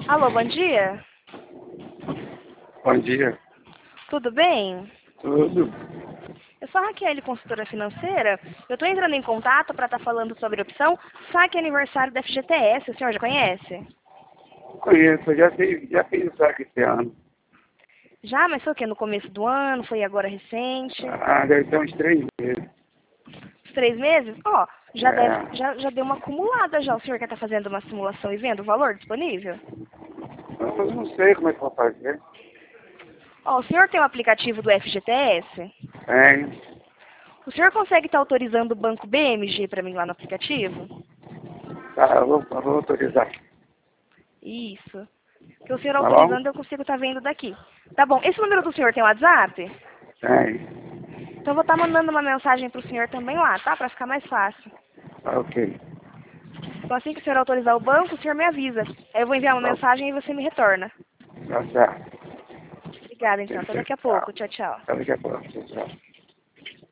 Alô, bom dia. Bom dia. Tudo bem? Tudo. Eu sou a Raquel, consultora financeira. Eu estou entrando em contato para estar falando sobre a opção saque aniversário da FGTS. O senhor já conhece? Conheço, já fiz o saque esse ano. Já, mas foi o quê? No começo do ano? Foi agora recente? Deve ter uns 3 meses. Os 3 meses? Ó, É, já deu uma acumulada já. O senhor quer estar fazendo uma simulação e vendo o valor disponível? eu não sei como é que vou fazer. Ó, o senhor tem o aplicativo do FGTS? Tem. O senhor consegue estar autorizando o banco BMG para mim lá no aplicativo? Tá, eu vou autorizar. Isso. Porque o senhor Tá bom? autorizando eu consigo estar vendo daqui. Tá bom. Esse número do senhor tem WhatsApp? Tem. Então eu vou estar mandando uma mensagem pro senhor também lá, tá? Pra ficar mais fácil. Tá ok. Então assim que o senhor autorizar o banco, o senhor me avisa. Aí eu vou enviar uma Tá, mensagem e você me retorna. tá certo. Obrigada então. Até daqui a pouco. Tchau. Tchau, tchau. Até daqui a pouco. Tchau.